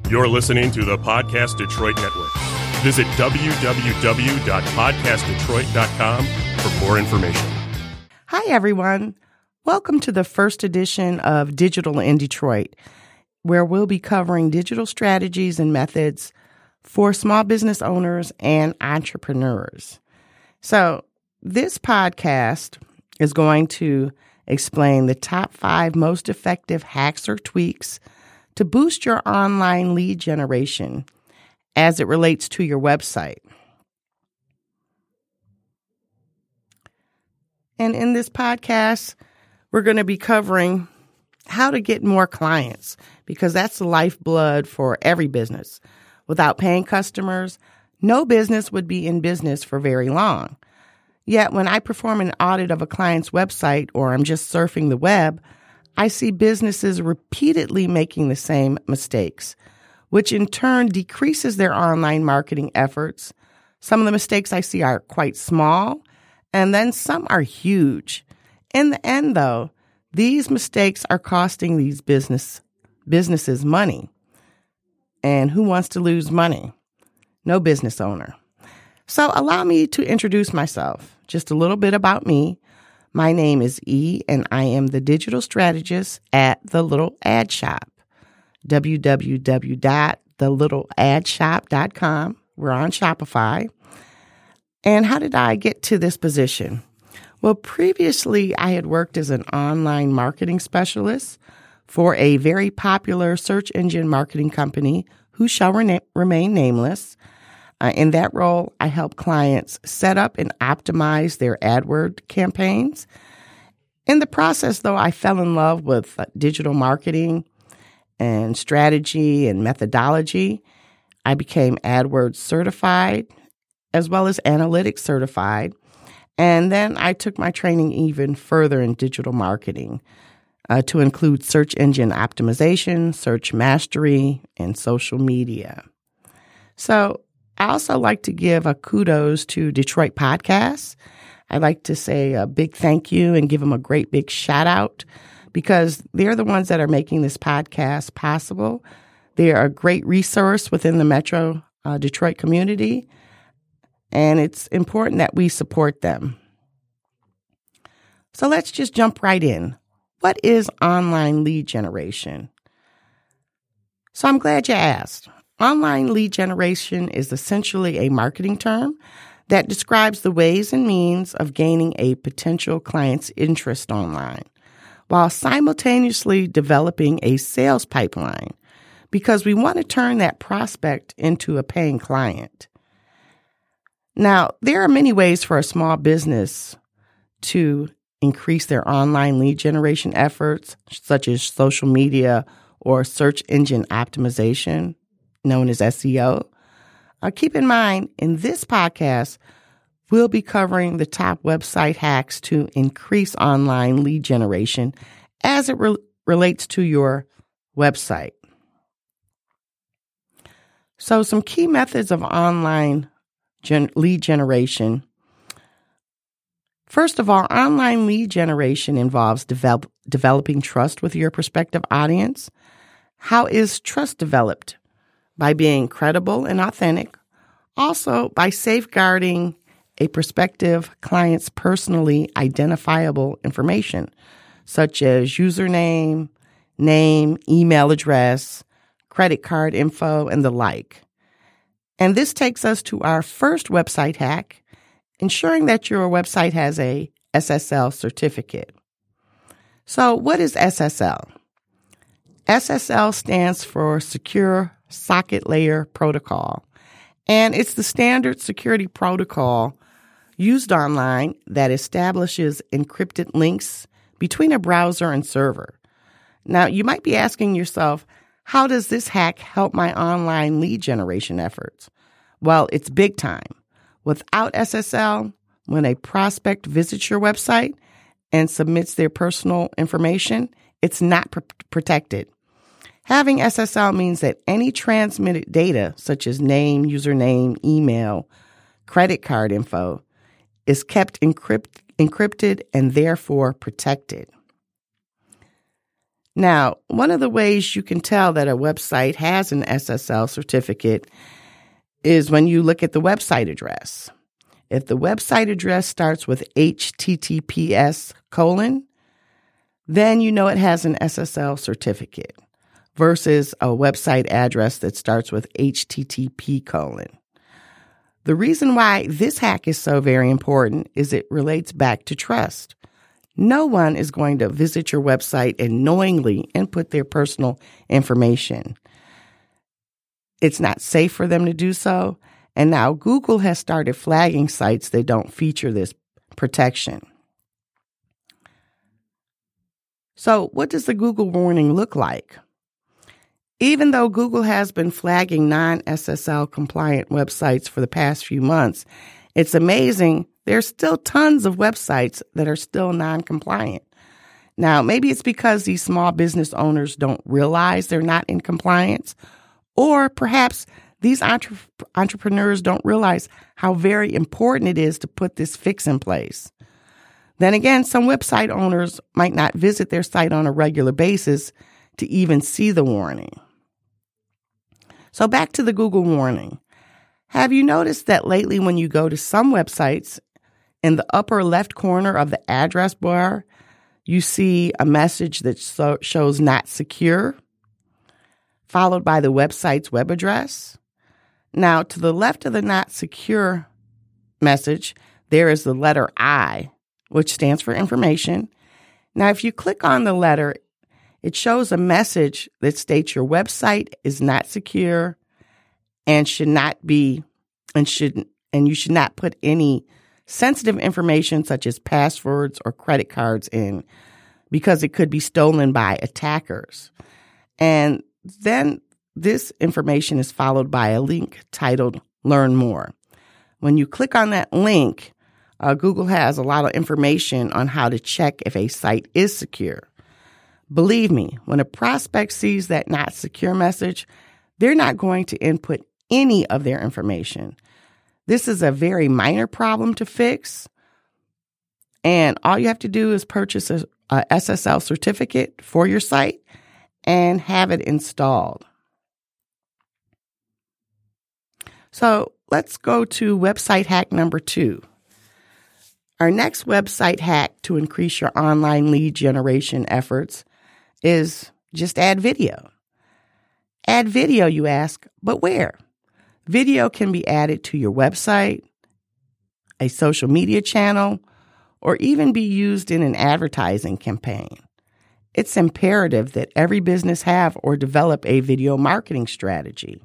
You're listening to the Podcast Detroit Network. Visit www.podcastdetroit.com for more information. Hi, everyone. Welcome to the first edition of Digital in Detroit, where we'll be covering digital strategies and methods for small business owners and entrepreneurs. So this podcast is going to explain the top 5 most effective hacks or tweaks to boost your online lead generation as it relates to your website. And in this podcast, we're going to be covering how to get more clients, because that's the lifeblood for every business. Without paying customers, no business would be in business for very long. Yet when I perform an audit of a client's website or I'm just surfing the web, I see businesses repeatedly making the same mistakes, which in turn decreases their online marketing efforts. Some of the mistakes I see are quite small, and then some are huge. In the end, though, these mistakes are costing these businesses money. And who wants to lose money? No business owner. So allow me to introduce myself. Just a little bit about me. My name is E, and I am the digital strategist at The Little Ad Shop, www.thelittleadshop.com. We're on Shopify. And how did I get to this position? Well, previously, I had worked as an online marketing specialist for a very popular search engine marketing company who shall remain nameless. In that role, I help clients set up and optimize their AdWords campaigns. In the process, though, I fell in love with digital marketing and strategy and methodology. I became AdWords certified as well as analytics certified. And then I took my training even further in digital marketing to include search engine optimization, search mastery, and social media. So I also like to give a kudos to Detroit Podcasts. I'd like to say a big thank you and give them a great big shout out, because they're the ones that are making this podcast possible. They are a great resource within the Metro Detroit community, and it's important that we support them. So let's just jump right in. What is online lead generation? So I'm glad you asked. Online lead generation is essentially a marketing term that describes the ways and means of gaining a potential client's interest online, while simultaneously developing a sales pipeline, because we want to turn that prospect into a paying client. Now, there are many ways for a small business to increase their online lead generation efforts, such as social media or search engine optimization, known as SEO. Keep in mind, in this podcast, we'll be covering the top website hacks to increase online lead generation as it relates to your website. So some key methods of online lead generation. First of all, online lead generation involves developing trust with your prospective audience. How is trust developed? By being credible and authentic. Also, by safeguarding a prospective client's personally identifiable information, such as username, name, email address, credit card info, and the like. And this takes us to our first website hack, ensuring that your website has a SSL certificate. So what is SSL? SSL stands for Secure Socket Layer Protocol, and it's the standard security protocol used online that establishes encrypted links between a browser and server. Now, you might be asking yourself, how does this hack help my online lead generation efforts? Well, it's big time. Without SSL, when a prospect visits your website and submits their personal information, it's not protected. Having SSL means that any transmitted data, such as name, username, email, credit card info, is kept encrypted and therefore protected. Now, one of the ways you can tell that a website has an SSL certificate is when you look at the website address. If the website address starts with HTTPS:, then you know it has an SSL certificate versus a website address that starts with HTTP:. The reason why this hack is so very important is it relates back to trust. No one is going to visit your website and knowingly input their personal information. It's not safe for them to do so, and now Google has started flagging sites that don't feature this protection. So what does the Google warning look like? Even though Google has been flagging non-SSL compliant websites for the past few months, it's amazing there's still tons of websites that are still non-compliant. Now, maybe it's because these small business owners don't realize they're not in compliance, or perhaps these entrepreneurs don't realize how very important it is to put this fix in place. Then again, some website owners might not visit their site on a regular basis to even see the warning. So back to the Google warning. Have you noticed that lately when you go to some websites, in the upper left corner of the address bar, you see a message that shows not secure, followed by the website's web address? Now, to the left of the not secure message, there is the letter I, which stands for information. Now, if you click on the letter, it shows a message that states your website is not secure and should not be, and you should not put any sensitive information such as passwords or credit cards in, because it could be stolen by attackers. And then this information is followed by a link titled Learn More. When you click on that link, Google has a lot of information on how to check if a site is secure. Believe me, when a prospect sees that not secure message, they're not going to input any of their information. This is a very minor problem to fix, and all you have to do is purchase a SSL certificate for your site and have it installed. So let's go to website hack number 2. Our next website hack to increase your online lead generation efforts is just add video. Add video, you ask, but where? Video can be added to your website, a social media channel, or even be used in an advertising campaign. It's imperative that every business have or develop a video marketing strategy.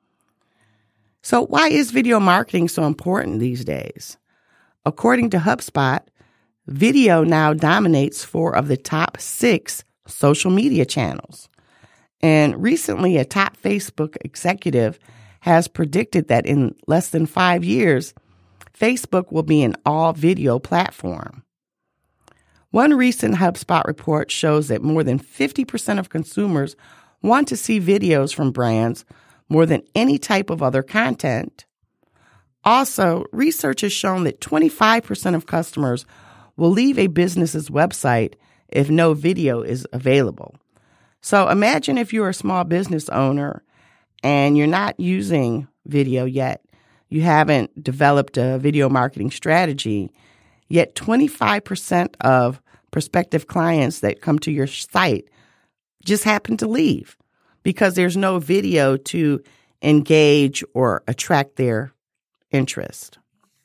So why is video marketing so important these days? According to HubSpot, video now dominates 4 of the top 6 social media channels. And recently, a top Facebook executive has predicted that in less than 5 years, Facebook will be an all-video platform. One recent HubSpot report shows that more than 50% of consumers want to see videos from brands more than any type of other content. Also, research has shown that 25% of customers will leave a business's website if no video is available. So imagine if you're a small business owner and you're not using video yet. You haven't developed a video marketing strategy, yet 25% of prospective clients that come to your site just happen to leave because there's no video to engage or attract their interest.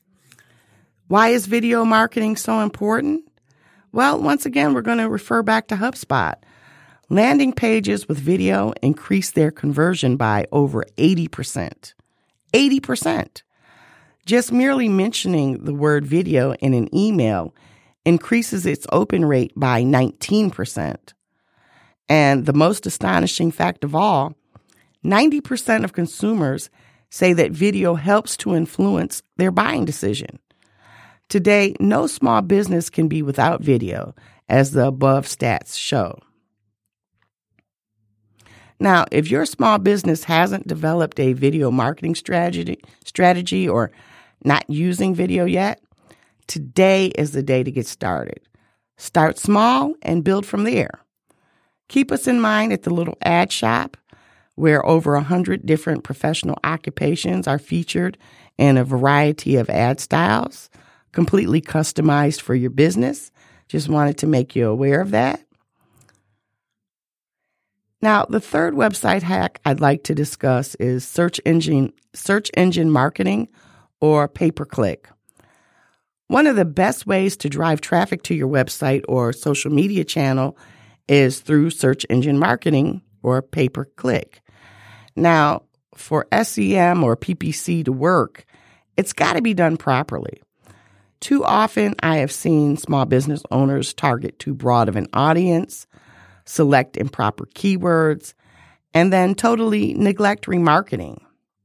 Why is video marketing so important? Well, once again, we're going to refer back to HubSpot. Landing pages with video increase their conversion by over 80%. 80%. Just merely mentioning the word video in an email increases its open rate by 19%. And the most astonishing fact of all, 90% of consumers say that video helps to influence their buying decision. Today, no small business can be without video, as the above stats show. Now, if your small business hasn't developed a video marketing strategy or not using video yet, today is the day to get started. Start small and build from there. Keep us in mind at the little ad shop, where over 100 different professional occupations are featured in a variety of ad styles, completely customized for your business. Just wanted to make you aware of that. Now, the third website hack I'd like to discuss is search engine marketing, or pay-per-click. One of the best ways to drive traffic to your website or social media channel is through search engine marketing, or pay-per-click. Now, for SEM or PPC to work, it's got to be done properly. Too often, I have seen small business owners target too broad of an audience, select improper keywords, and then totally neglect remarketing.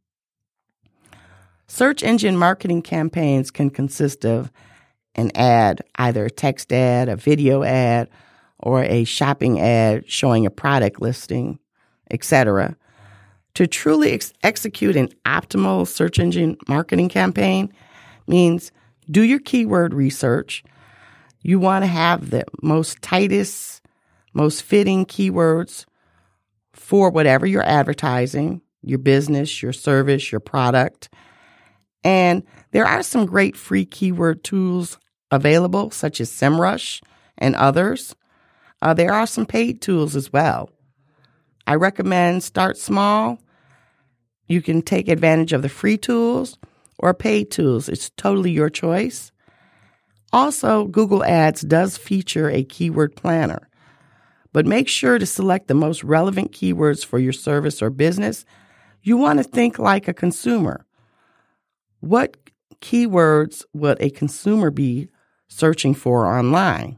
Search engine marketing campaigns can consist of an ad, either a text ad, a video ad, or a shopping ad showing a product listing, etc. To truly execute an optimal search engine marketing campaign means do your keyword research. You want to have the most fitting keywords for whatever you're advertising, your business, your service, your product. And there are some great free keyword tools available, such as SEMrush and others. There are some paid tools as well. I recommend start small. You can take advantage of the free tools or paid tools. It's totally your choice. Also, Google Ads does feature a keyword planner, but make sure to select the most relevant keywords for your service or business. You want to think like a consumer. What keywords would a consumer be searching for online?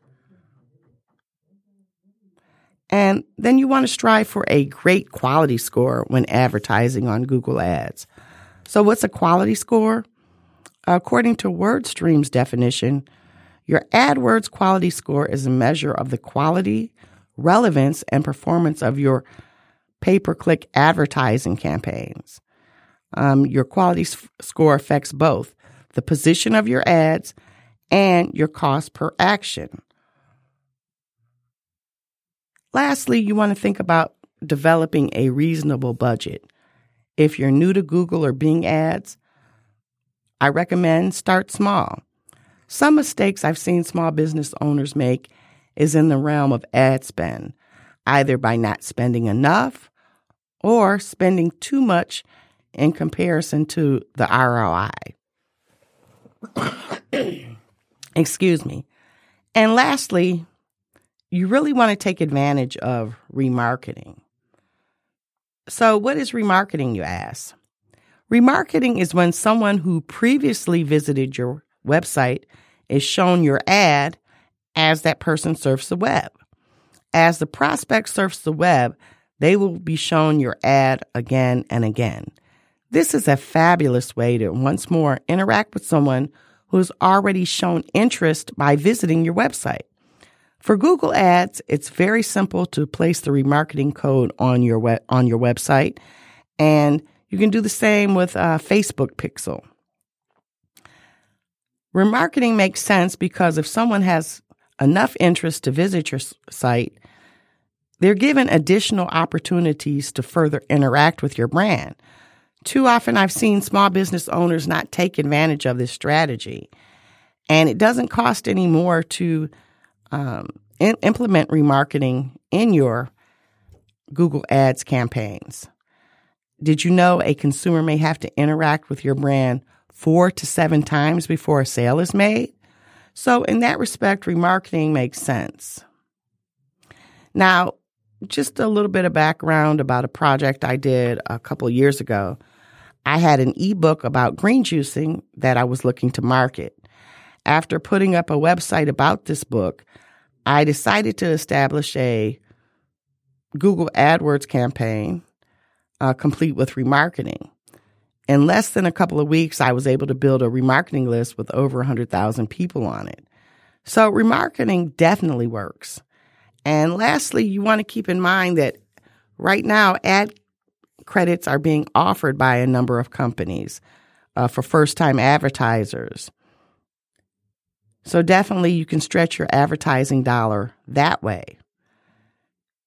And then you want to strive for a great quality score when advertising on Google Ads. So what's a quality score? According to WordStream's definition, your AdWords quality score is a measure of the quality, relevance, and performance of your pay-per-click advertising campaigns. Your quality score affects both the position of your ads and your cost per action. Lastly, you want to think about developing a reasonable budget. If you're new to Google or Bing ads, I recommend start small. Some mistakes I've seen small business owners make is in the realm of ad spend, either by not spending enough or spending too much in comparison to the ROI. Excuse me. And lastly, you really want to take advantage of remarketing. So what is remarketing, you ask? Remarketing is when someone who previously visited your website is shown your ad as that person surfs the web. As the prospect surfs the web, they will be shown your ad again and again. This is a fabulous way to once more interact with someone who has already shown interest by visiting your website. For Google Ads, it's very simple to place the remarketing code on your website, and you can do the same with Facebook Pixel. Remarketing makes sense because if someone has enough interest to visit your site, they're given additional opportunities to further interact with your brand. Too often I've seen small business owners not take advantage of this strategy, and it doesn't cost any more to implement remarketing in your Google Ads campaigns. Did you know a consumer may have to interact with your brand 4 to 7 times before a sale is made? So in that respect, remarketing makes sense. Now, just a little bit of background about a project I did a couple of years ago. I had an ebook about green juicing that I was looking to market. After putting up a website about this book, I decided to establish a Google AdWords campaign complete with remarketing. In less than a couple of weeks, I was able to build a remarketing list with over 100,000 people on it. So remarketing definitely works. And lastly, you want to keep in mind that right now, ad credits are being offered by a number of companies for first-time advertisers. So definitely you can stretch your advertising dollar that way.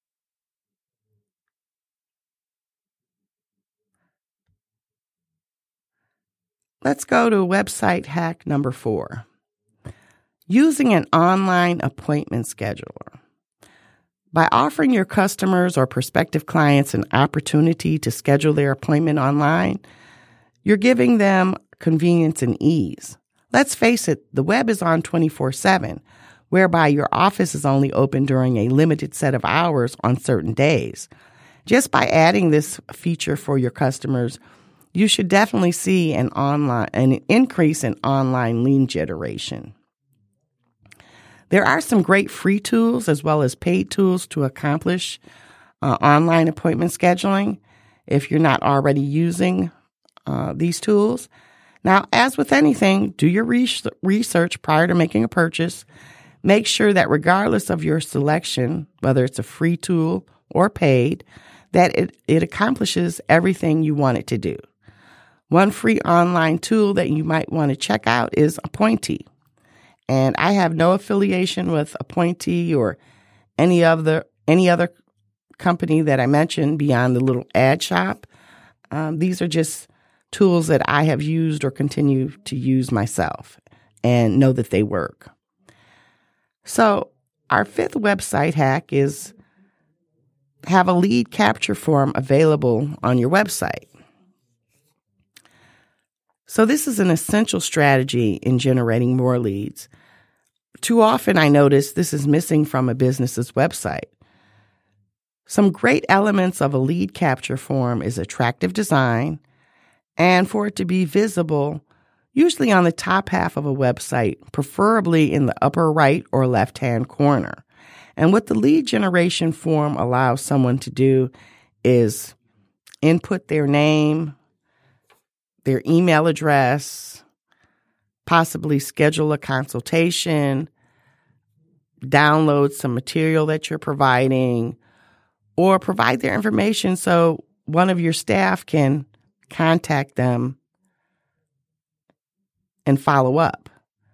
Let's go to website hack number 4. Using an online appointment scheduler. By offering your customers or prospective clients an opportunity to schedule their appointment online, you're giving them convenience and ease. Let's face it, the web is on 24/7, whereby your office is only open during a limited set of hours on certain days. Just by adding this feature for your customers, you should definitely see an increase in online lead generation. There are some great free tools as well as paid tools to accomplish online appointment scheduling if you're not already using these tools. Now, as with anything, do your research prior to making a purchase. Make sure that regardless of your selection, whether it's a free tool or paid, that it accomplishes everything you want it to do. One free online tool that you might want to check out is Appointee. And I have no affiliation with Appointee or any other company that I mentioned beyond the little ad shop. These are just tools that I have used or continue to use myself and know that they work. So our 5th website hack is have a lead capture form available on your website. So this is an essential strategy in generating more leads. Too often I notice this is missing from a business's website. Some great elements of a lead capture form is attractive design and for it to be visible, usually on the top half of a website, preferably in the upper right or left-hand corner. And what the lead generation form allows someone to do is input their name, their email address, possibly schedule a consultation, download some material that you're providing, or provide their information so one of your staff can contact them and follow up.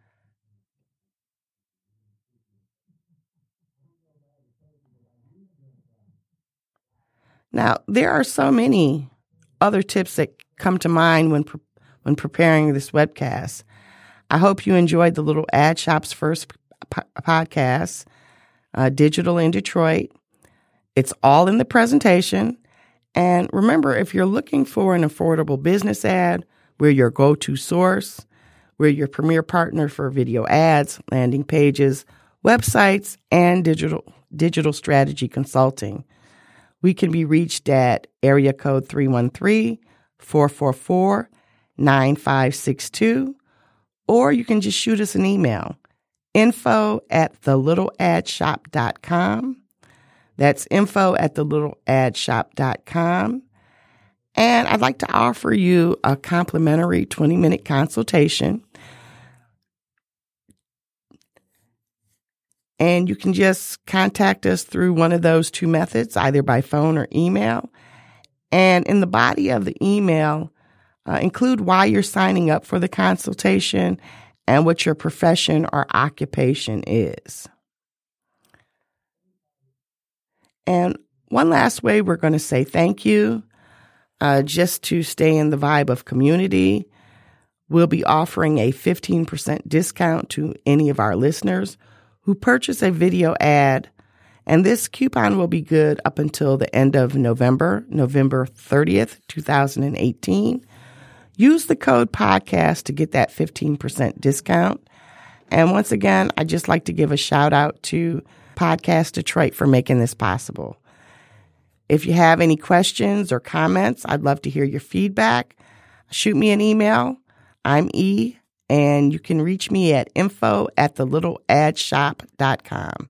Now, there are so many other tips that come to mind when preparing this webcast. I hope you enjoyed the Little Ad Shop's first podcast, Digital in Detroit. It's all in the presentation. And remember, if you're looking for an affordable business ad, we're your go-to source. We're your premier partner for video ads, landing pages, websites, and digital strategy consulting. We can be reached at area code 313-444-9562, or you can just shoot us an email, info@thelittleadshop.com. That's info@thelittleadshop.com. And I'd like to offer you a complimentary 20-minute consultation. And you can just contact us through one of those 2 methods, either by phone or email. And in the body of the email, include why you're signing up for the consultation and what your profession or occupation is. And one last way we're going to say thank you, just to stay in the vibe of community, we'll be offering a 15% discount to any of our listeners who purchase a video ad. And this coupon will be good up until the end of November 30th, 2018. Use the code podcast to get that 15% discount. And once again, I'd just like to give a shout out to Podcast Detroit for making this possible. If you have any questions or comments, I'd love to hear your feedback. Shoot me an email. I'm E, and you can reach me at info@thelittleadshop.com.